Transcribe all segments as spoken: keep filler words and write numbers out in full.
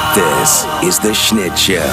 This is The Schnitt Show.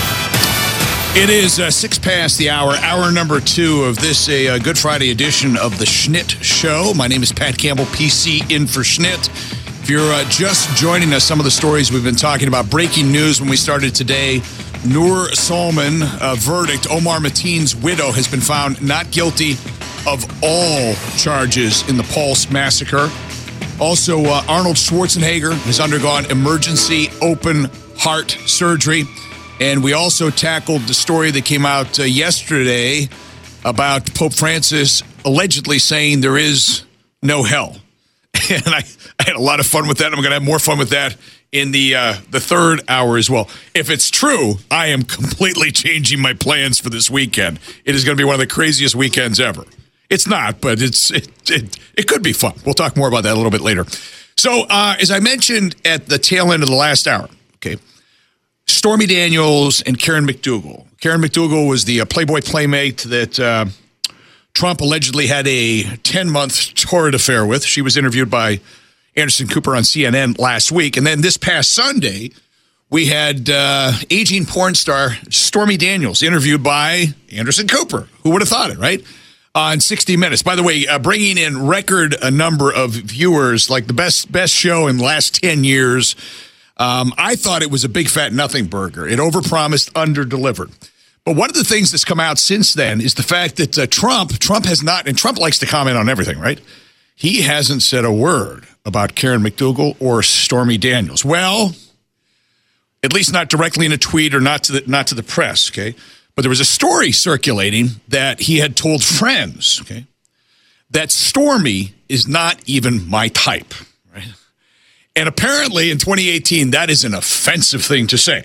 It is uh, six past the hour, hour number two of this a uh, Good Friday edition of The Schnitt Show. My name is Pat Campbell, P C in for Schnitt. If you're uh, just joining us, some of the stories we've been talking about, breaking news when we started today, Noor Salman, uh, verdict, Omar Mateen's widow has been found not guilty of all charges in the Pulse massacre. Also, uh, Arnold Schwarzenegger has undergone emergency open heart surgery. And we also tackled the story that came out uh, yesterday about Pope Francis allegedly saying there is no hell. And I, I had a lot of fun with that. I'm going to have more fun with that in the uh, the third hour as well. If it's true, I am completely changing my plans for this weekend. It is going to be one of the craziest weekends ever. It's not, but it's it, it, it could be fun. We'll talk more about that a little bit later. So, uh, as I mentioned at the tail end of the last hour, okay, Stormy Daniels and Karen McDougal. Karen McDougal was the uh, Playboy playmate that uh, Trump allegedly had a ten-month torrid affair with. She was interviewed by Anderson Cooper on C N N last week. And then this past Sunday, we had uh, aging porn star Stormy Daniels interviewed by Anderson Cooper. Who would have thought it, right? On sixty minutes. By the way, uh, bringing in record a number of viewers, like the best best show in the last ten years. Um, I thought it was a big fat nothing burger. It overpromised, underdelivered. But one of the things that's come out since then is the fact that uh, Trump, Trump has not, and Trump likes to comment on everything, right? He hasn't said a word about Karen McDougal or Stormy Daniels. Well, at least not directly in a tweet or not to the not to the press, okay? But there was a story circulating that he had told friends, okay, that Stormy is not even my type, right? And apparently in twenty eighteen, that is an offensive thing to say.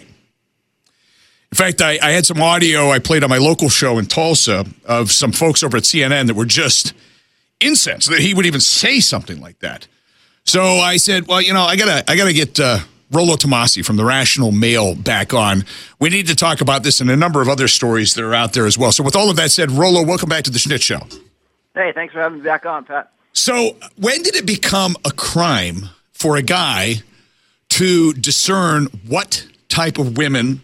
In fact, I, I had some audio I played on my local show in Tulsa of some folks over at C N N that were just incensed that he would even say something like that. So I said, well, you know, I gotta, I gotta get uh, Rollo Tomasi from the Rational Mail back on. We need to talk about this and a number of other stories that are out there as well. So with all of that said, Rollo, welcome back to the Schnitt Show. Hey, thanks for having me back on, Pat. So when did it become a crime for a guy to discern what type of women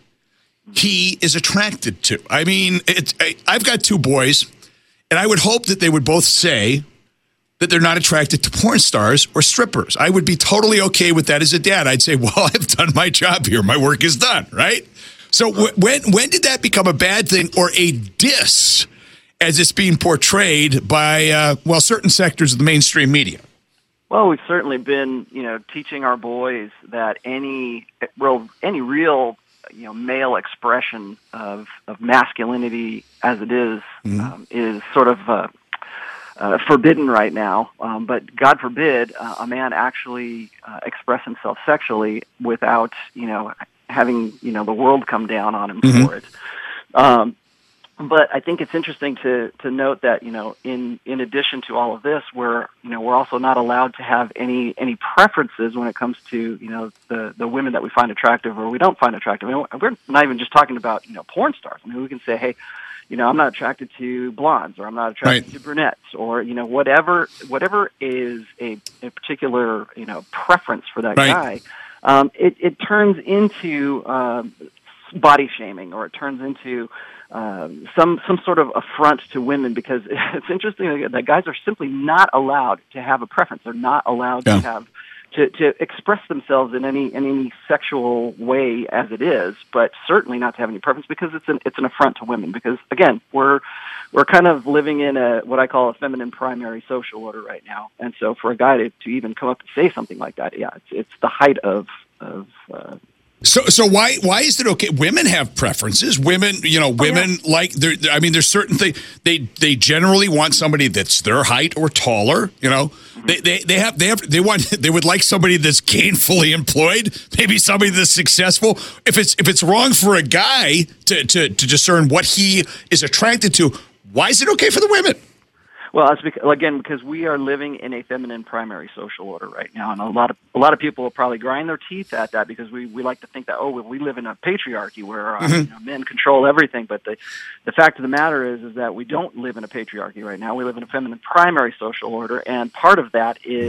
he is attracted to? I mean, it, I, I've got two boys, and I would hope that they would both say that they're not attracted to porn stars or strippers. I would be totally okay with that as a dad. I'd say, well, I've done my job here. My work is done, right? So w- when when did that become a bad thing or a diss as it's being portrayed by, uh, well, certain sectors of the mainstream media? Well, we've certainly been, you know, teaching our boys that any real, any real, you know, male expression of, of masculinity as it is, mm-hmm. um, is sort of uh, uh, forbidden right now. Um, but God forbid uh, a man actually uh, express himself sexually without, you know, having, you know, the world come down on him mm-hmm. for it. Um, But I think it's interesting to, to note that, you know, in, in addition to all of this, we're, you know, we're also not allowed to have any, any preferences when it comes to, you know, the, the women that we find attractive or we don't find attractive. I mean, we're not even just talking about, you know, porn stars. I mean, we can say, hey, you know, I'm not attracted to blondes or I'm not attracted right. to brunettes or, you know, whatever, whatever is a, a particular, you know, preference for that right. guy. Um, it, it turns into um, body shaming or it turns into Um, some some sort of affront to women because it's interesting that guys are simply not allowed to have a preference. They're not allowed yeah. to have to, to express themselves in any in any sexual way as it is, but certainly not to have any preference because it's an it's an affront to women. Because again, we're we're kind of living in a what I call a feminine primary social order right now, and so for a guy to, to even come up and say something like that, yeah, it's it's the height of of uh, So, so why why is it okay? Women have preferences. Women, you know, women oh, yeah. like. I mean, there's certain things they they generally want somebody that's their height or taller. You know, mm-hmm. they, they they have they have they want they would like somebody that's gainfully employed. Maybe somebody that's successful. If it's if it's wrong for a guy to to to discern what he is attracted to, why is it okay for the women? Well, it's because, again, because we are living in a feminine primary social order right now, and a lot of a lot of people will probably grind their teeth at that because we, we like to think that oh we live in a patriarchy where uh, mm-hmm. you know, men control everything, but the the fact of the matter is is that we don't live in a patriarchy right now. We live in a feminine primary social order, and part of that is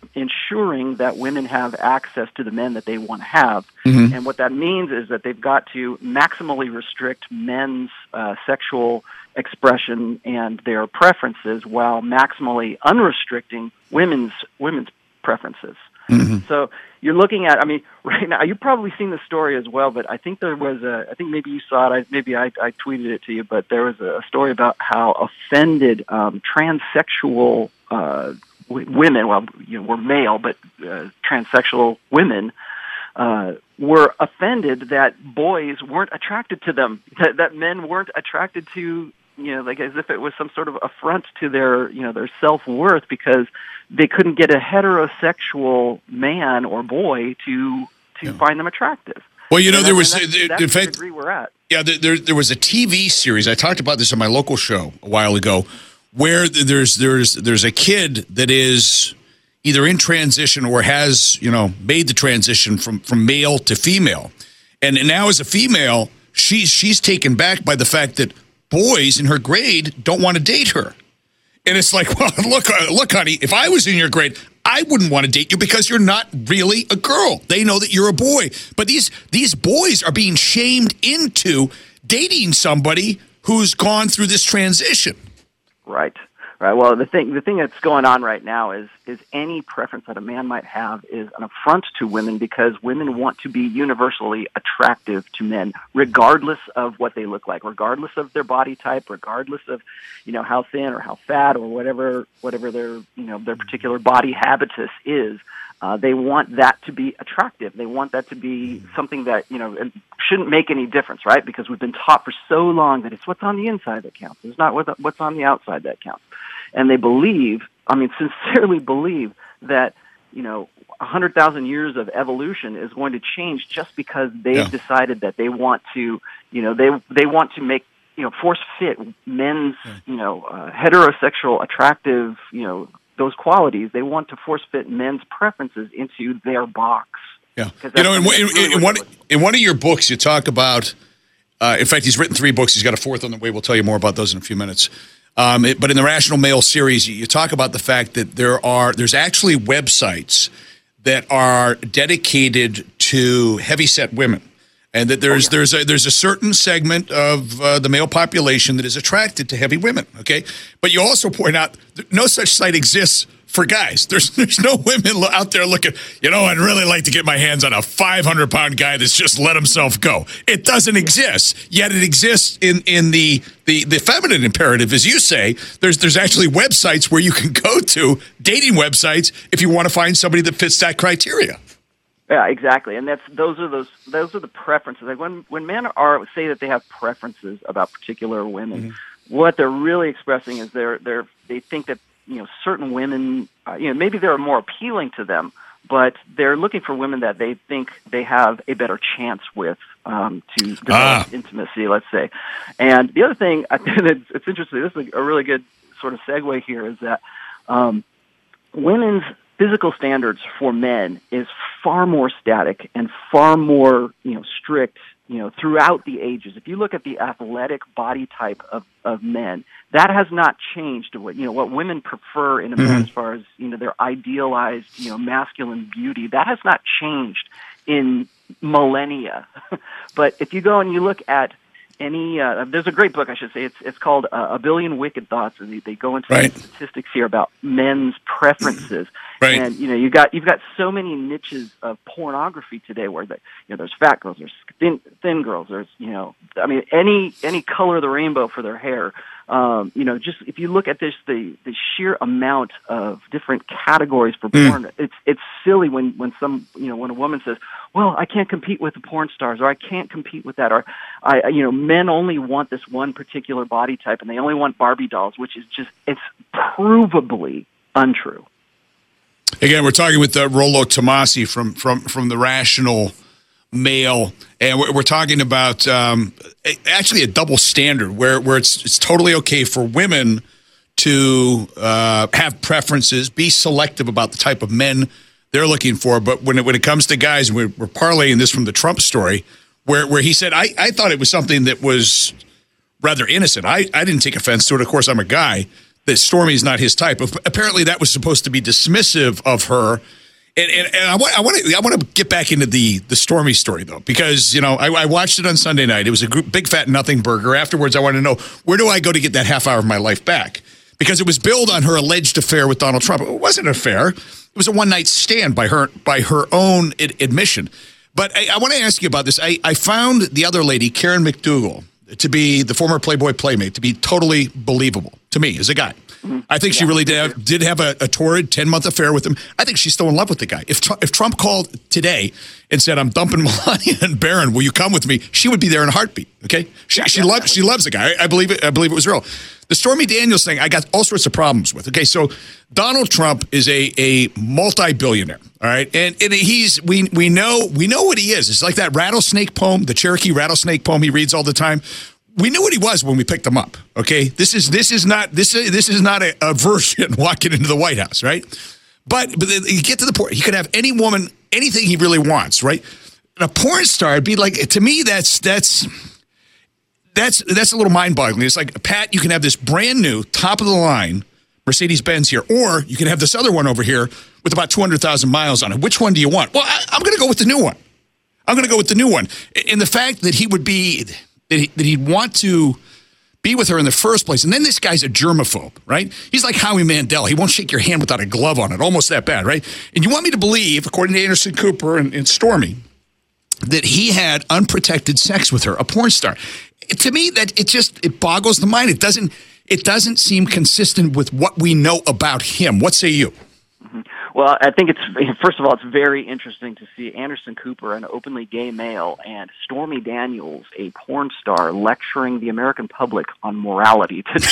ensuring that women have access to the men that they want to have. Mm-hmm. And what that means is that they've got to maximally restrict men's uh, sexual expression and their preferences while maximally unrestricting women's women's preferences. Mm-hmm. So you're looking at, I mean, right now, you've probably seen the story as well, but I think there was a, I think maybe you saw it, I, maybe I, I tweeted it to you, but there was a story about how offended um, transsexual uh, w- women, well, you know, were male, but uh, transsexual women uh, were offended that boys weren't attracted to them, that, that men weren't attracted to, you know, like as if it was some sort of affront to their, you know, their self-worth because they couldn't get a heterosexual man or boy to to yeah. find them attractive. Well, you know, and there that, was that's, uh, that's in the fact, degree we're at. Yeah, there, there there was a T V series. I talked about this on my local show a while ago, where there's there's there's a kid that is either in transition or has, you know, made the transition from from male to female, and now as a female, she's she's taken back by the fact that boys in her grade don't want to date her. And it's like, well, look, look, honey, if I was in your grade, I wouldn't want to date you because you're not really a girl. They know that you're a boy. But these these boys are being shamed into dating somebody who's gone through this transition. Right. Right. Well, the thing the thing that's going on right now is is any preference that a man might have is an affront to women because women want to be universally attractive to men, regardless of what they look like, regardless of their body type, regardless of, you know, how thin or how fat or whatever whatever their, you know, their particular body habitus is. Uh, they want that to be attractive. They want that to be something that, you know, shouldn't make any difference, right? Because we've been taught for so long that it's what's on the inside that counts. It's not what's on the outside that counts. And they believe, I mean, sincerely believe that, you know, one hundred thousand years of evolution is going to change just because they've yeah. decided that they want to, you know, they they want to make, you know, force fit men's, yeah. you know, uh, heterosexual, attractive, you know, those qualities. They want to force fit men's preferences into their box. Yeah. You know, in, in, in, in, one, in one of your books, you talk about, uh, in fact, he's written three books. He's got a fourth on the way. We'll tell you more about those in a few minutes. Um, it, but in the Rational Male series, you, you talk about the fact that there are there's actually websites that are dedicated to heavyset women, and that there's oh, yeah. there's a there's a certain segment of uh, the male population that is attracted to heavy women. Okay, but you also point out that no such site exists for guys. There's there's no women out there looking, you know, I'd really like to get my hands on a five hundred pound guy that's just let himself go. It doesn't exist, yet it exists in, in the, the, the feminine imperative, as you say. There's there's actually websites where you can go to, dating websites, if you want to find somebody that fits that criteria. Yeah, exactly, and that's those are those those are the preferences. Like when when men are say that they have preferences about particular women, mm-hmm. what they're really expressing is they're they're they think that, you know, certain women, uh, you know, maybe they're more appealing to them, but they're looking for women that they think they have a better chance with um, to develop ah. intimacy, let's say. And the other thing, I think it's, it's interesting, this is a really good sort of segue here, is that um, women's physical standards for men is far more static and far more, you know, strict, you know, throughout the ages. If you look at the athletic body type of, of men, that has not changed to what, you know, what women prefer in a man mm-hmm. as far as, you know, their idealized, you know, masculine beauty. That has not changed in millennia. But if you go and you look at any, uh, there's a great book, I should say, it's it's called uh, A Billion Wicked Thoughts, and they, they go into right. statistics here about men's preferences. Right. And, you know, you got, you've got so many niches of pornography today where, the, you know, there's fat girls, there's thin, thin girls, there's, you know, I mean, any any color of the rainbow for their hair. Um, you know, just if you look at this, the, the sheer amount of different categories for mm. porn, it's it's silly when, when some, you know, when a woman says, well, I can't compete with the porn stars, or I can't compete with that, or, I, you know, men only want this one particular body type, and they only want Barbie dolls, which is just, it's provably untrue. Again, we're talking with uh, Rollo Tomasi from, from, from the Rational Male, and we're, we're talking about um, actually a double standard where, where it's it's totally okay for women to uh, have preferences, be selective about the type of men they're looking for, but when it, when it comes to guys, we're, we're parlaying this from the Trump story, where, where he said, I, I thought it was something that was rather innocent. I, I didn't take offense to it. Of course, I'm a guy. that Stormy's not his type. Apparently, that was supposed to be dismissive of her. And, and, and I want I want to I want to get back into the the Stormy story though, because you know I, I watched it on Sunday night. It was a group, big fat nothing burger. Afterwards, I wanted to know, where do I go to get that half hour of my life back? Because it was billed on her alleged affair with Donald Trump. It wasn't an affair. It was a one night stand by her by her own ad- admission. But I, I want to ask you about this. I, I found the other lady, Karen McDougal, to be the former Playboy Playmate, to be totally believable to me as a guy. I think she really did have, did have a, a torrid ten-month affair with him. I think she's still in love with the guy. If Trump, if Trump called today and said, "I'm dumping Melania and Barron, will you come with me?" she would be there in a heartbeat. Okay, she yeah, she yeah, loves she loves the guy. I, I believe it. I believe it was real. The Stormy Daniels thing, I got all sorts of problems with. Okay, so Donald Trump is a a multi-billionaire. All right, and and he's we we know we know what he is. It's like that rattlesnake poem, the Cherokee rattlesnake poem he reads all the time. We knew what he was when we picked him up. Okay, this is this is not this is, this is not a, a version walking into the White House, right? But but you get to the point. He could have any woman, anything he really wants, right? And a porn star would be like, to me, that's that's that's that's a little mind-boggling. It's like, Pat, you can have this brand new top of the line Mercedes-Benz here, or you can have this other one over here with about two hundred thousand miles on it. Which one do you want? Well, I, I'm going to go with the new one. I'm going to go with the new one. And the fact that he would be. That, he, that he'd want to be with her in the first place. And then this guy's a germaphobe, right? He's like Howie Mandel. He won't shake your hand without a glove on it. Almost that bad, right? And you want me to believe, according to Anderson Cooper and, and Stormy, that he had unprotected sex with her, a porn star. To me, that it just, it boggles the mind. It doesn't, it doesn't seem consistent with what we know about him. What say you? Well, I think it's, first of all, it's very interesting to see Anderson Cooper, an openly gay male, and Stormy Daniels, a porn star, lecturing the American public on morality today.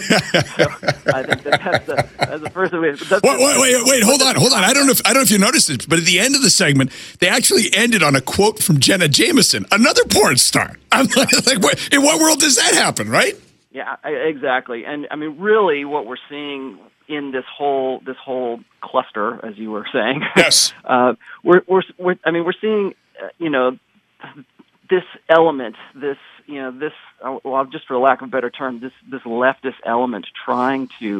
So I think that that's the, that's the first way. Wait, wait, wait, wait, hold on, hold on. I don't know if I don't know if you noticed it, but at the end of the segment, they actually ended on a quote from Jenna Jameson, another porn star. I'm like, like what, in what world does that happen, right? Yeah, exactly. And I mean, really, what we're seeing in this whole this whole cluster, as you were saying, yes, uh, we're, we're we're I mean we're seeing uh, you know this element, this you know this uh, well just for the lack of a better term, this this leftist element trying to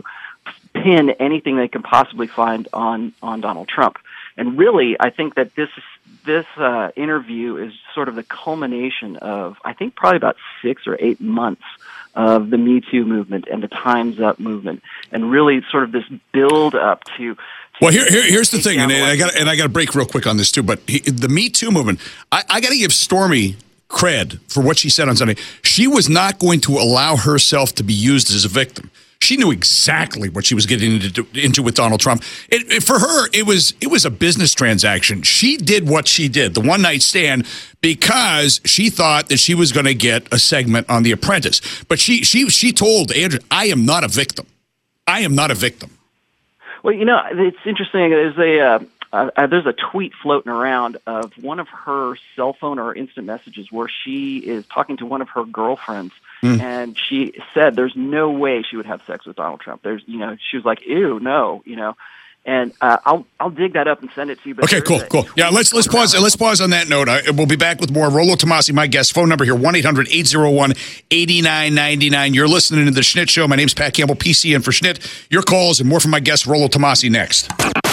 pin anything they can possibly find on on Donald Trump. And really, I think that this this uh, interview is sort of the culmination of, I think, probably about six or eight months of the Me Too movement and the Time's Up movement, and really sort of this build up to. to well, here, here here's the thing, and I got and I got to break real quick on this too. But he, the Me Too movement, I, I got to give Stormy cred for what she said on Sunday. She was not going to allow herself to be used as a victim. She knew exactly what she was getting into, into with Donald Trump. It, it, for her, it was it was a business transaction. She did what she did, the one night stand, because she thought that she was going to get a segment on The Apprentice. But she she she told Andrew, "I am not a victim. I am not a victim." Well, you know, it's interesting. There's a uh, uh, there's a tweet floating around of one of her cell phone or instant messages where she is talking to one of her girlfriends. Mm. And she said there's no way she would have sex with Donald Trump. There's, you know, she was like, ew, no, you know. And uh, I'll I'll dig that up and send it to you. But okay, cool, cool. Yeah, let's let's pause. Let's pause on that note. I, we'll be back with more. Rollo Tomassi, my guest. Phone number here: one eight hundred eight oh one eight nine nine nine. You're listening to the Schnitt Show. My name's Pat Campbell, P C in for Schnitt. Your calls and more from my guest Rollo Tomassi next.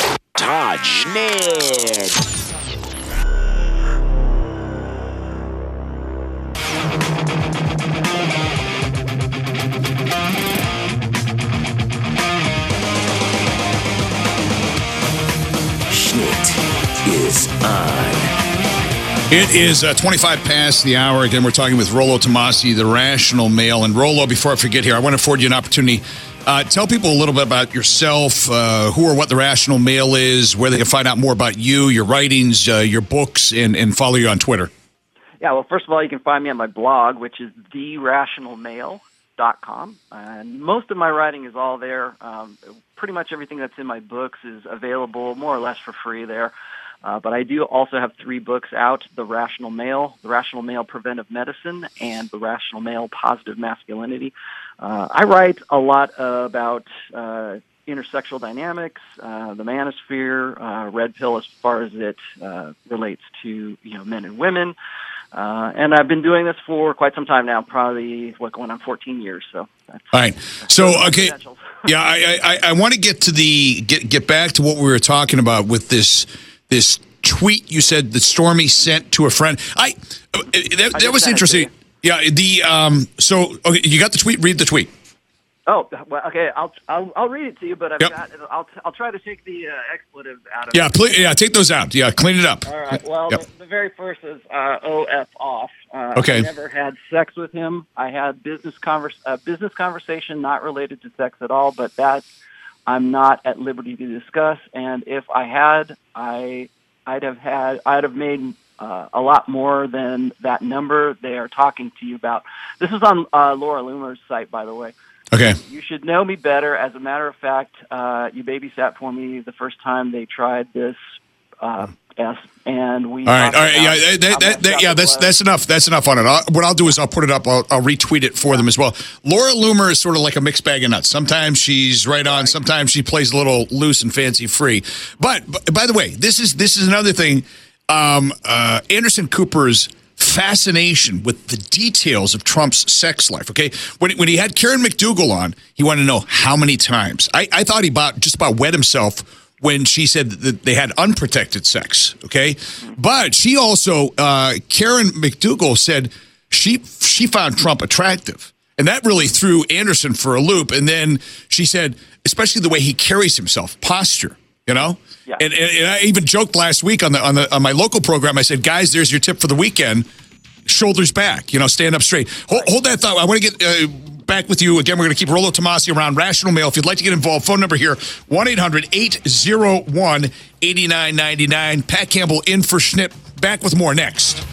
Todd Schnitt. Is on. It is uh, twenty-five past the hour. Again, we're talking with Rollo Tomassi, the Rational Male. And Rollo, before I forget here, I want to afford you an opportunity. Uh, tell people a little bit about yourself, uh, who or what the Rational Male is, where they can find out more about you, your writings, uh, your books, and, and follow you on Twitter. Yeah, well, first of all, you can find me on my blog, which is the rational male dot com. And most of my writing is all there. Um, pretty much everything that's in my books is available more or less for free there. Uh, but I do also have three books out: The Rational Male, The Rational Male Preventive Medicine, and The Rational Male Positive Masculinity. Uh, I write a lot uh, about uh, intersexual dynamics, uh, the manosphere, uh, red pill as far as it uh, relates to you know men and women, Uh, and I've been doing this for quite some time now, probably, what, going on fourteen years. So that's, all right. So, okay. credentials. Yeah, I, I, I want to get to the get get back to what we were talking about with this this tweet you said that Stormy sent to a friend. I that, I that was sent it to interesting. Yeah, the um. So okay, you got the tweet. Read the tweet. Oh, well, okay. I'll I'll I'll read it to you, but I've Yep. got I'll I'll try to take the uh, expletives out of Yeah, it. please, yeah, take those out. Yeah, clean it up. All right. Well, Yep. the, the very first is uh, O F off. Uh, Okay. I never had sex with him. I had business convers uh, business conversation not related to sex at all, but that I'm not at liberty to discuss. And if I had, I I'd have had I'd have made uh, a lot more than that number they are talking to you about. This is on uh, Laura Loomer's site, by the way. Okay. You should know me better. As a matter of fact, uh, you babysat for me the first time they tried this. Uh, yes, and we. All right, all right, talked yeah, about that, how that, messed that, up yeah, it that's was. that's enough. That's enough on it. I'll, what I'll do is I'll put it up. I'll, I'll retweet it for them as well. Laura Loomer is sort of like a mixed bag of nuts. Sometimes she's right on. Sometimes she plays a little loose and fancy free. But, but by the way, this is this is another thing. Um, uh, Anderson Cooper's fascination with the details of Trump's sex life. Okay, when when he had Karen McDougal on, he wanted to know how many times. I, I thought he about just about wet himself when she said that they had unprotected sex, okay? But she also, uh, Karen McDougal said she she found Trump attractive. And that really threw Anderson for a loop. And then she said, especially the way he carries himself, posture, you know? Yeah. And, and, and I even joked last week on the on the on my local program, I said, guys, there's your tip for the weekend. Shoulders back, you know, stand up straight. Hold, hold that thought. I want to get uh, back with you. Again, we're going to keep Rollo Tomassi around. Rational Mail. If you'd like to get involved, phone number here, one eight hundred eight oh one eight nine nine nine. Pat Campbell in for Schnitt. Back with more next.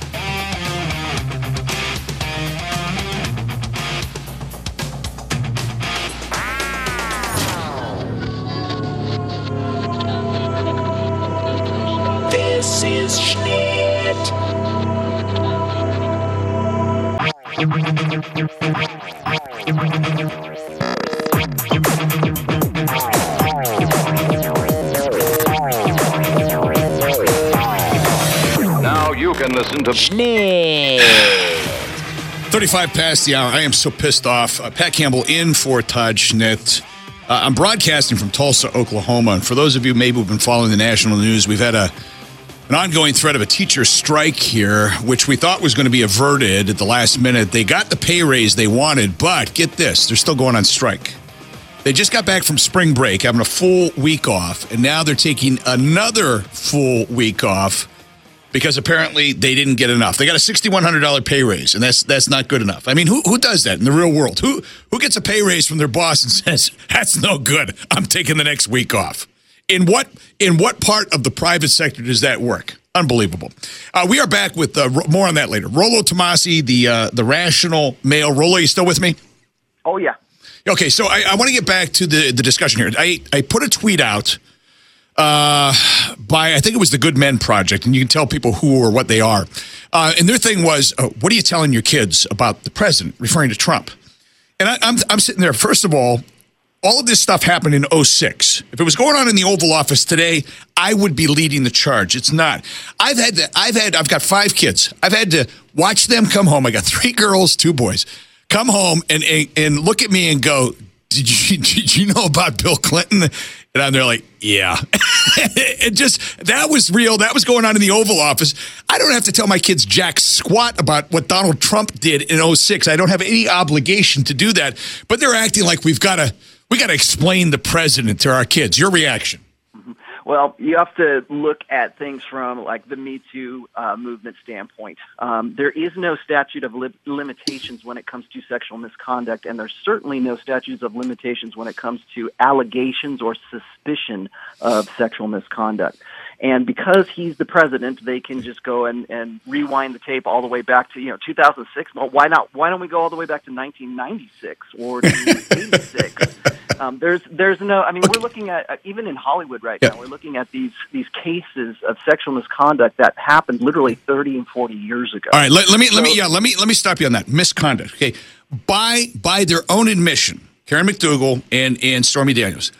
This is Schnitt. Now you can listen to Schnitt. thirty-five past the hour. I am so pissed off. Uh, Pat Campbell in for Todd Schnitt. Uh, I'm broadcasting from Tulsa, Oklahoma. And for those of you maybe who've been following the national news, we've had a an ongoing threat of a teacher strike here, which we thought was going to be averted at the last minute. They got the pay raise they wanted, but get this, they're still going on strike. They just got back from spring break, having a full week off, and now they're taking another full week off because apparently they didn't get enough. They got a six thousand one hundred dollars pay raise, and that's that's not good enough. I mean, who who does that in the real world? Who who gets a pay raise from their boss and says, that's no good, I'm taking the next week off? In what in what part of the private sector does that work? Unbelievable. Uh, we are back with uh, more on that later. Rollo Tomassi, the uh, the Rational Mail. Rollo, you still with me? Oh yeah. Okay, so I, I want to get back to the, the discussion here. I, I put a tweet out uh, by, I think it was the Good Men Project, and you can tell people who or what they are. Uh, and their thing was, uh, what are you telling your kids about the president, referring to Trump? And I, I'm I'm sitting there, first of all, all of this stuff happened in oh six. If it was going on in the Oval Office today, I would be leading the charge. It's not. I've had to, I've had, I've got five kids. I've had to watch them come home. I got three girls, two boys. Come home and, and and look at me and go, did you did you know about Bill Clinton? And I'm there like, yeah. It just, that was real. That was going on in the Oval Office. I don't have to tell my kids jack squat about what Donald Trump did in oh six. I don't have any obligation to do that. But they're acting like we've got to we got to explain the president to our kids. Your reaction? Well, you have to look at things from like the Me Too uh, movement standpoint. Um, there is no statute of li- limitations when it comes to sexual misconduct, and there's certainly no statutes of limitations when it comes to allegations or suspicion of sexual misconduct. And because he's the president, they can just go and, and rewind the tape all the way back to, you know, two thousand six. Well, why not? Why don't we go all the way back to nineteen ninety-six or to eighty-six? Um, there's, there's no. I mean, we're looking at uh, even in Hollywood right Yeah. now. We're looking at these these cases of sexual misconduct that happened literally thirty and forty years ago. All right, let, let me let me So- yeah let me let me stop you on that misconduct. Okay, by by their own admission, Karen McDougal and and Stormy Daniels,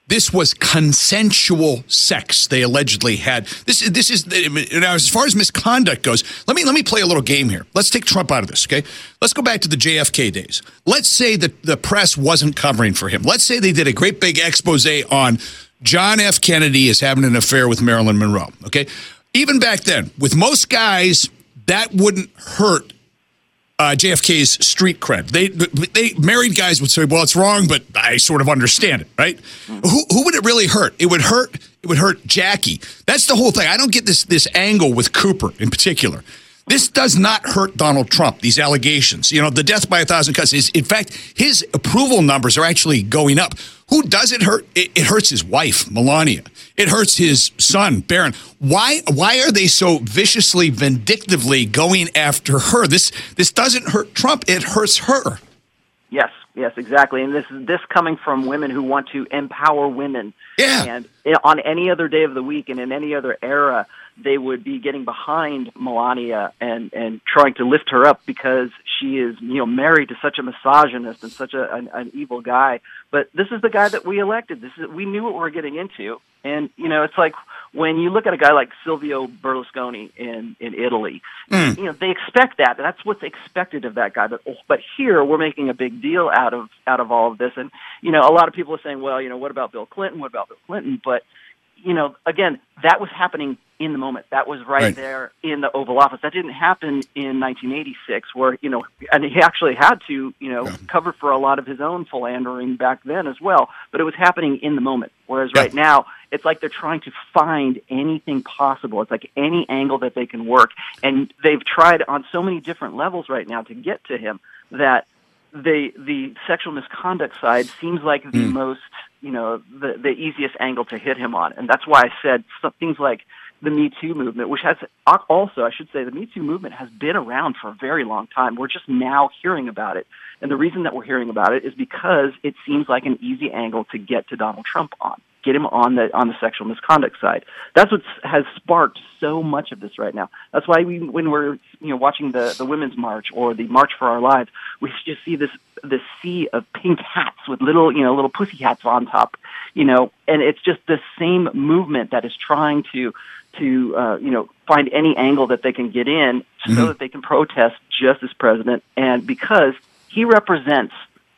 This was consensual sex they allegedly had. This, this is now as far as misconduct goes. Let me let me play a little game here. Let's take Trump out of this, okay? Let's go back to the J F K days. Let's say that the press wasn't covering for him. Let's say they did a great big expose on John F. Kennedy is having an affair with Marilyn Monroe, okay? Even back then, with most guys, that wouldn't hurt Uh, J F K's street cred. They, they married guys would say, "Well, it's wrong, but I sort of understand it." Right? Mm-hmm. Who who would it really hurt? It would hurt. It would hurt Jackie. That's the whole thing. I don't get this this angle with Cooper in particular. This does not hurt Donald Trump. These allegations, you know, the death by a thousand cuts is, in fact, his approval numbers are actually going up. Who does it hurt? It, it hurts his wife, Melania. It hurts his son, Barron. Why? Why are they so viciously, vindictively going after her? This this doesn't hurt Trump. It hurts her. Yes, yes, exactly. And this is this coming from women who want to empower women. Yeah. And on any other day of the week and in any other era, they would be getting behind Melania and, and trying to lift her up because she is, you know, married to such a misogynist and such a, an, an evil guy. But this is the guy that we elected. This is we knew what we were getting into. And, you know, it's like when you look at a guy like Silvio Berlusconi in, in Italy, mm. you know, they expect that. That's what's expected of that guy. But but here we're making a big deal out of out of all of this. And, you know, a lot of people are saying, well, you know, what about Bill Clinton? What about Bill Clinton? But, you know, again, that was happening in the moment. That was right, right there in the Oval Office. That didn't happen in nineteen eighty-six where, you know, and he actually had to, you know, yeah. cover for a lot of his own philandering back then as well. But it was happening in the moment. Whereas yeah. right now, it's like they're trying to find anything possible. It's like any angle that they can work. And they've tried on so many different levels right now to get to him that the the sexual misconduct side seems like the mm. most, you know, the, the easiest angle to hit him on. And that's why I said some things like the Me Too movement, which has also, I should say, the Me Too movement has been around for a very long time. We're just now hearing about it. And the reason that we're hearing about it is because it seems like an easy angle to get to Donald Trump on, get him on the on the sexual misconduct side. That's what has sparked so much of this right now. That's why we, when we're you know watching the, the Women's March or the March for Our Lives, we just see this this sea of pink hats with little you know little pussy hats on top, you know, and it's just the same movement that is trying to to uh, you know find any angle that they can get in so mm-hmm. that they can protest just as president, and because he represents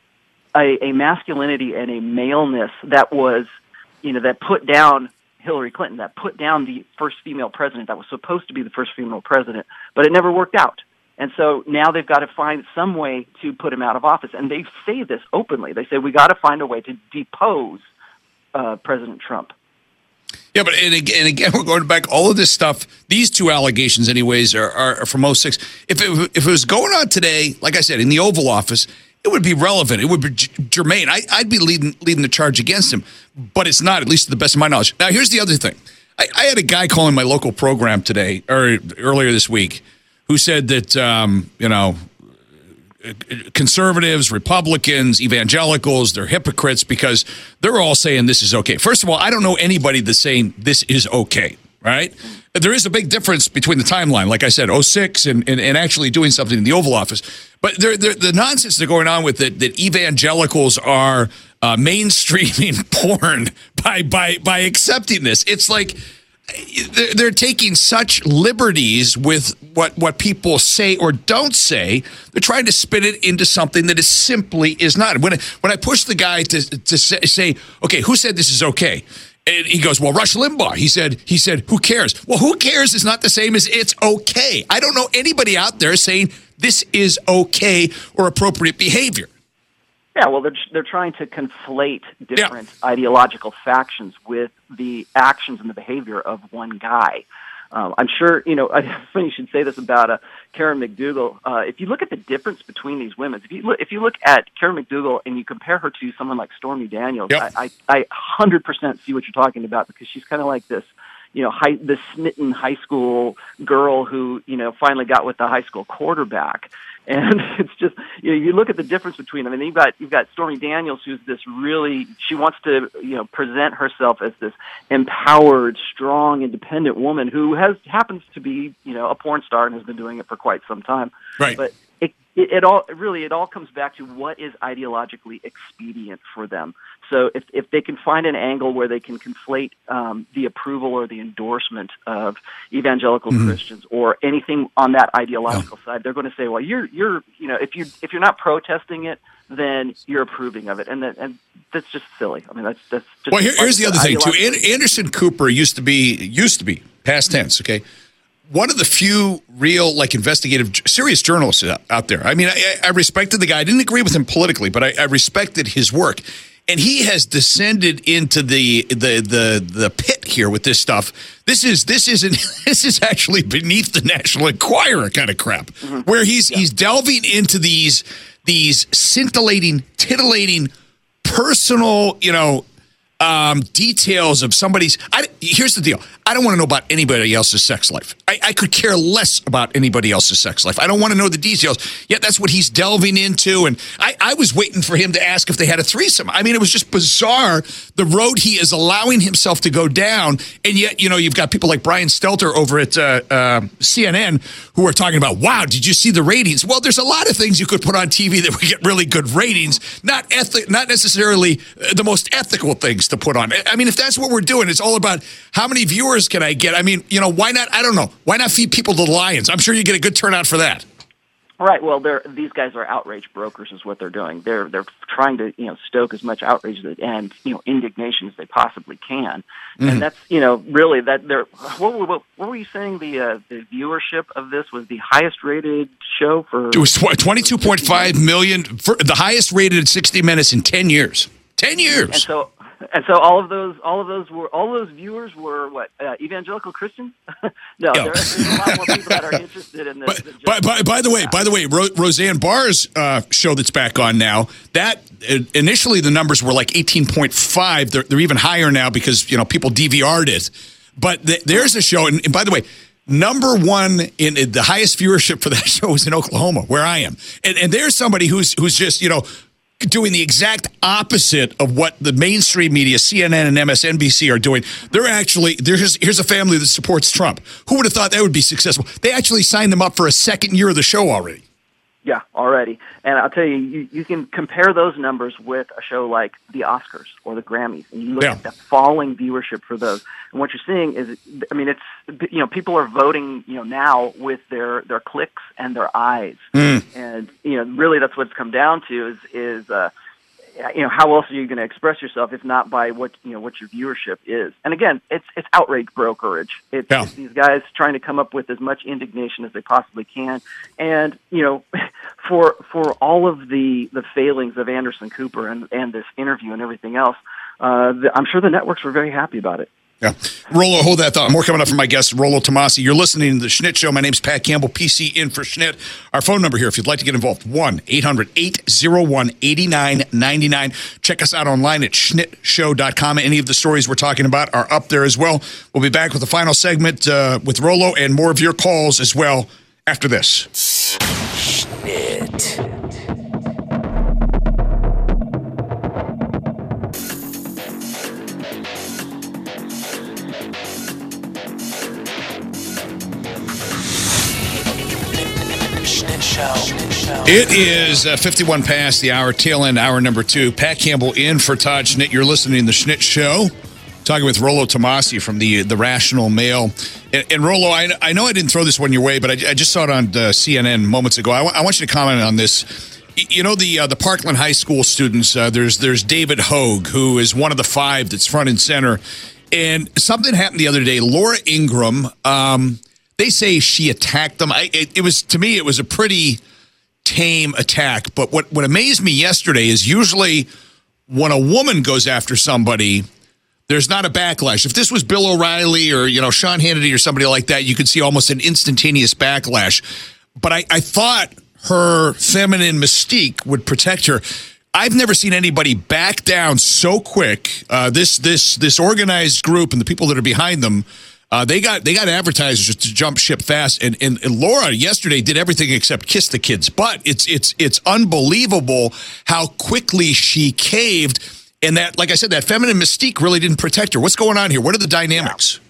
a, a masculinity and a maleness that was, you know, that put down Hillary Clinton, that put down the first female president that was supposed to be the first female president, but it never worked out. And so now they've got to find some way to put him out of office. And they say this openly. They say, we got to find a way to depose uh, President Trump. Yeah, but and again, and again, we're going back. All of this stuff, these two allegations, anyways, are, are from oh six. If it, if it was going on today, like I said, in the Oval Office, it would be relevant. It would be germane. I, I'd be leading leading the charge against him, but it's not, at least to the best of my knowledge. Now, here's the other thing. I, I had a guy calling my local program today, or earlier this week, who said that, um, you know, conservatives, Republicans, evangelicals, they're hypocrites because they're all saying this is okay. First of all, I don't know anybody that's saying this is okay, right? There is a big difference between the timeline, like I said, oh six and, and, and actually doing something in the Oval Office. But they're, they're, the nonsense that's going on with it, that evangelicals are uh, mainstreaming porn by, by, by accepting this. It's like they're, they're taking such liberties with what, what people say or don't say. They're trying to spin it into something that is simply is not. When I, when I push the guy to, to say, say, okay, who said this is okay? And he goes, well, Rush Limbaugh. He said, he said, who cares? Well, who cares is not the same as it's okay. I don't know anybody out there saying this is okay or appropriate behavior. Yeah, well, they're they're trying to conflate different yeah. ideological factions with the actions and the behavior of one guy. Um, I'm sure, you know, I funny you should say this about uh, Karen McDougal. Uh, if you look at the difference between these women, if you look, if you look at Karen McDougal and you compare her to someone like Stormy Daniels, yep. I, I, I one hundred percent see what you're talking about, because she's kind of like this, you know, high, this smitten high school girl who, you know, finally got with the high school quarterback. And it's just, you know, you look at the difference between them, and you've got, you've got Stormy Daniels, who's this really, she wants to, you know, present herself as this empowered, strong, independent woman who has, happens to be, you know, a porn star and has been doing it for quite some time. Right. But it it, it all really it all comes back to what is ideologically expedient for them. So if if they can find an angle where they can conflate um, the approval or the endorsement of evangelical mm-hmm. Christians or anything on that ideological yeah. side, they're going to say, well, you're you're you know if you if you're not protesting it, then you're approving of it, and that, and that's just silly. I mean, that's that's just well. Here, here's the other thing too. Anderson Cooper used to be used to be past tense. Okay, one of the few real like investigative, serious journalists out there. I mean, I, I respected the guy. I didn't agree with him politically, but I, I respected his work. And he has descended into the the the the pit here with this stuff. This is this isn't this is actually beneath the National Enquirer kind of crap, mm-hmm. where he's yeah. he's delving into these these scintillating, titillating, personal, you know, um, details of somebody's. I, here's the deal. I don't want to know about anybody else's sex life. I, I could care less about anybody else's sex life. I don't want to know the details. Yet that's what he's delving into. And I, I was waiting for him to ask if they had a threesome. I mean, it was just bizarre, the road he is allowing himself to go down. And yet, you know, you've got people like Brian Stelter over at uh, uh, C N N who are talking about, wow, did you see the ratings? Well, there's a lot of things you could put on T V that would get really good ratings, not ethi- not necessarily the most ethical things to put on. I mean, if that's what we're doing, it's all about how many viewers can I get? I mean, you know, why not? I don't know. Why not feed people to the lions? I'm sure you get a good turnout for that. Right. Well, they're, these guys are outrage brokers, is what they're doing. They're they're trying to you know stoke as much outrage and you know indignation as they possibly can, mm-hmm. and that's you know really that they're. What, what, what were you saying? The uh, the viewership of this was the highest rated show for. It was twenty-two point five million, for the highest rated sixty Minutes in ten years. Ten years. And so. And so all of those, all of those were, all those viewers were what uh, evangelical Christians? no, yeah. there, there's a lot more people that are interested in this. But, by, by, by the way, by the way, Ro- Roseanne Barr's uh, show that's back on now. That uh, initially the numbers were like eighteen point five. They're, they're even higher now because you know people D V R'd it. But th- there's a show, and, and by the way. Number one in, in the highest viewership for that show is in Oklahoma, where I am, and and there's somebody who's who's just you know. doing the exact opposite of what the mainstream media, C N N and M S N B C, are doing. They're actually, there's here's a family that supports Trump. Who would have thought that would be successful? They actually signed them up for a second year of the show already. Yeah, already. And I'll tell you, you, you can compare those numbers with a show like the Oscars or the Grammys, and you look yeah. at the falling viewership for those. And what you're seeing is, I mean, it's, you know, people are voting, you know, now with their, their clicks and their eyes. Mm. And, you know, really that's what it's come down to is, is, uh, you know, how else are you going to express yourself if not by what, you know, what your viewership is? And again, it's, it's outrage brokerage. It's, yeah. it's these guys trying to come up with as much indignation as they possibly can. And, you know, for, for all of the, the failings of Anderson Cooper and, and this interview and everything else, uh, the, I'm sure the networks were very happy about it. Yeah. Rollo, hold that thought. More coming up from my guest, Rollo Tomassi. You're listening to The Schnitt Show. My name's Pat Campbell, P C in for Schnitt. Our phone number here, if you'd like to get involved, one eight hundred eight oh one eight nine nine nine. Check us out online at schnitt show dot com. Any of the stories we're talking about are up there as well. We'll be back with the final segment uh, with Rollo and more of your calls as well after this. Schnitt. It is uh, fifty-one past the hour, tail end, hour number two. Pat Campbell in for Todd Schnitt. You're listening to The Schnitt Show. Talking with Rollo Tomassi from the the Rational Mail. And, and Rollo, I, I know I didn't throw this one your way, but I, I just saw it on uh, C N N moments ago. I, w- I want you to comment on this. You know, the uh, the Parkland High School students, uh, there's, there's David Hogue, who is one of the five that's front and center. And something happened the other day. Laura Ingram, um, they say she attacked them. I, it, it was, to me, it was a pretty tame attack. But what, what amazed me yesterday is usually when a woman goes after somebody, there's not a backlash. If this was Bill O'Reilly or, you know, Sean Hannity or somebody like that, you could see almost an instantaneous backlash. But I, I thought her feminine mystique would protect her. I've never seen anybody back down so quick. Uh, this this this organized group and the people that are behind them, uh, they got they got advertisers to jump ship fast. And, and and Laura yesterday did everything except kiss the kids. But it's it's it's unbelievable how quickly she caved. And that, like I said, that feminine mystique really didn't protect her. What's going on here? What are the dynamics?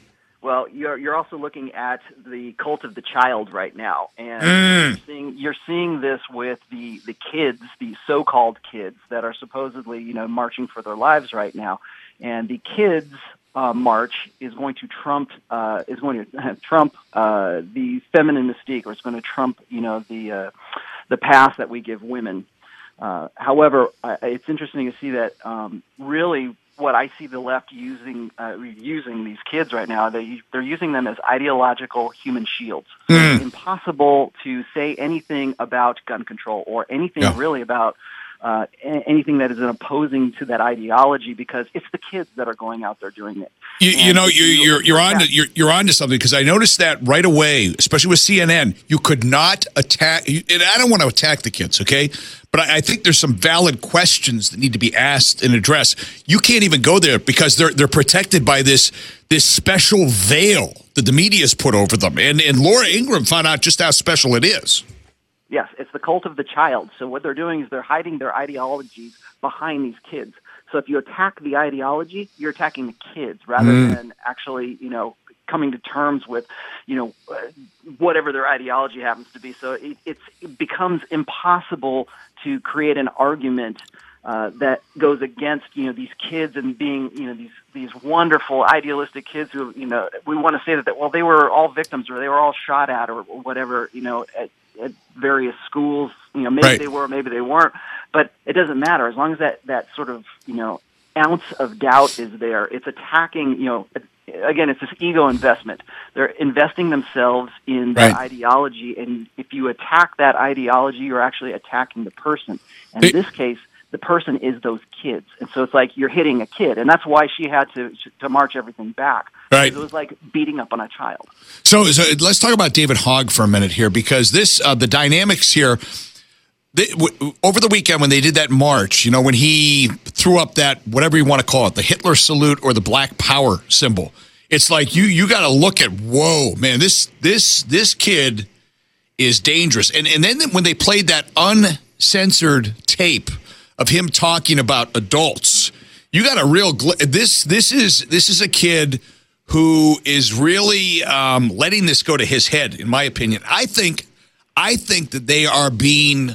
Well, you're you're also looking at the cult of the child right now, and Mm. you're seeing you're seeing this with the, the kids, the so-called kids that are supposedly you know marching for their lives right now, and the kids uh, march is going to trump uh, is going to trump uh, the feminine mystique, or it's going to trump you know the uh, the path that we give women. Uh, however, uh, it's interesting to see that um, really. What I see the left using uh, using these kids right now, they they're using them as ideological human shields. So Mm. it's impossible to say anything about gun control or anything Yeah. really about uh, a- anything that is opposing to that ideology, because it's the kids that are going out there doing it. You, you And know, if you're you- you're you're on Yeah. to, you're you're on to something, because I noticed that right away, especially with C N N. You could not attack, and I don't want to attack the kids, okay? But I, I think there's some valid questions that need to be asked and addressed. You can't even go there because they're they're protected by this this special veil that the media's put over them. And and Laura Ingraham found out just how special it is. Yes, it's the cult of the child. So what they're doing is they're hiding their ideologies behind these kids. So if you attack the ideology, you're attacking the kids rather Mm. than actually, you know, coming to terms with, you know, uh, whatever their ideology happens to be. So it, it's, it becomes impossible to create an argument uh, that goes against, you know, these kids and being, you know, these these wonderful idealistic kids who, you know, we want to say that, that well, they were all victims or they were all shot at or whatever, you know, at, at various schools. You know, maybe Right. they were, maybe they weren't, but it doesn't matter as long as that that sort of, you know, ounce of doubt is there. It's attacking, you know, again, it's this ego investment. They're investing themselves in that Right. ideology, and if you attack that ideology, you're actually attacking the person. And It- in this case, the person is those kids. And so it's like you're hitting a kid, and that's why she had to to march everything back. Right. It was like beating up on a child. So, so let's talk about David Hogg for a minute here, because this uh, the dynamics here. The, w- over the weekend when they did that march, you know, when he threw up that, whatever you want to call it, the Hitler salute or the Black Power symbol, it's like you you got to look at, whoa, man, this this this kid is dangerous. And and then when they played that uncensored tape of him talking about adults, you got a real gl- this this is this is a kid who is really um, letting this go to his head, in my opinion. I think I think that they are being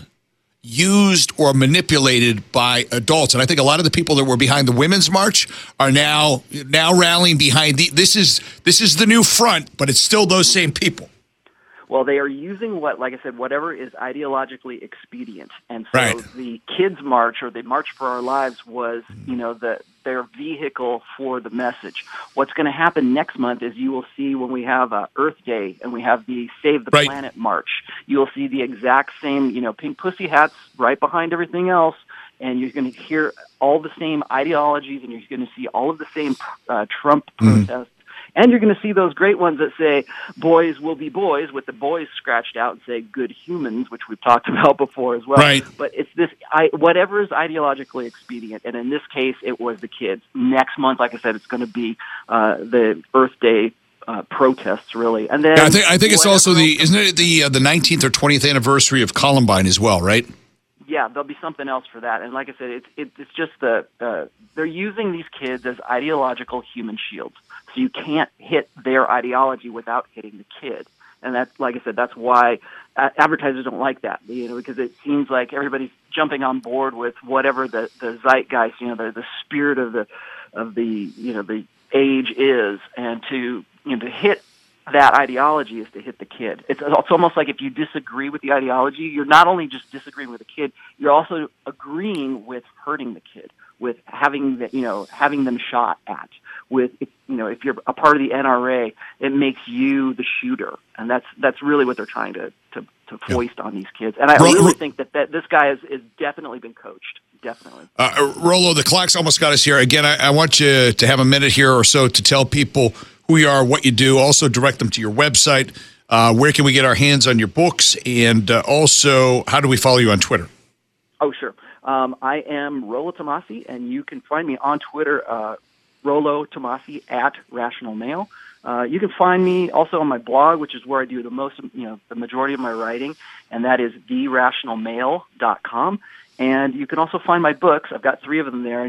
used or manipulated by adults, and I think a lot of the people that were behind the women's march are now now rallying behind the. This is this is the new front, but it's still those same people. Well, they are using what, like I said, whatever is ideologically expedient. And so Right. the Kids March or the March for Our Lives was, you know, the their vehicle for the message. What's going to happen next month is you will see when we have uh, Earth Day and we have the Save the Right. Planet March, you will see the exact same, you know, pink pussy hats right behind everything else. And you're going to hear all the same ideologies, and you're going to see all of the same uh, Trump protests. And you're going to see those great ones that say, boys will be boys, with the boys scratched out, and say good humans, which we've talked about before as well. Right. But it's this, I, whatever is ideologically expedient. And in this case, it was the kids. Next month, like I said, it's going to be uh, the Earth Day uh, protests, really. And then Yeah, I think I think it's whatever also the else- isn't it the uh, the nineteenth or twentieth anniversary of Columbine as well, right? Yeah, there'll be something else for that. And like I said, it's it, it's just the uh, they're using these kids as ideological human shields. So you can't hit their ideology without hitting the kid. And that's, like I said, that's why uh, advertisers don't like that, you know, because it seems like everybody's jumping on board with whatever the, the zeitgeist, you know, the, the spirit of the of the you know the age is, and to you know to hit that ideology is to hit the kid. It's, it's almost like if you disagree with the ideology, you're not only just disagreeing with the kid, you're also agreeing with hurting the kid, with having the, you know having them shot at. With you know, if you're a part of the N R A, it makes you the shooter, and that's that's really what they're trying to to, to foist on these kids. And I Ro- really Ro- think that, that this guy is, is definitely been coached, definitely. Uh, Rolo, the clock's almost got us here. Again, I, I want you to have a minute here or so to tell people who you are, what you do. Also, direct them to your website. Uh, where can we get our hands on your books? And uh, also, how do we follow you on Twitter? Oh, sure. Um, I am Rolo Tomasi, and you can find me on Twitter, uh, Rolo Tomasi at Rational Mail. Uh, you can find me also on my blog, which is where I do the most, you know, the majority of my writing, and that is the rational mail dot com. And you can also find my books. I've got three of them there, and just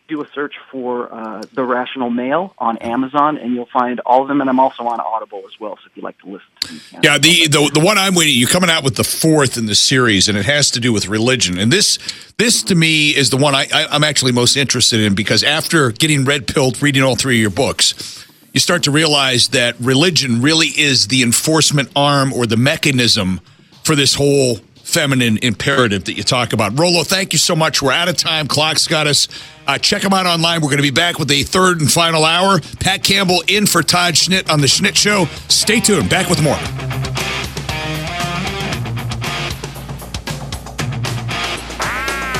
do a search for uh, The Rational Male on Amazon, and you'll find all of them. And I'm also on Audible as well, so if you'd like to listen to them. you can. Yeah, the, the the one I'm waiting, you're coming out with the fourth in the series, and it has to do with religion. And this, this to me, is the one I, I, I'm actually most interested in, because after getting red-pilled, reading all three of your books, you start to realize that religion really is the enforcement arm or the mechanism for this whole feminine imperative that you talk about. Rollo, thank you so much. We're out of time. Clock's got us. Uh, check them out online. We're going to be back with a third and final hour. Pat Campbell in for Todd Schnitt on The Schnitt Show. Stay tuned. Back with more.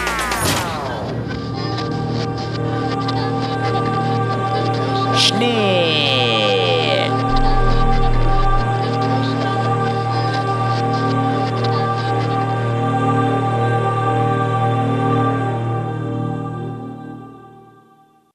Schnitt.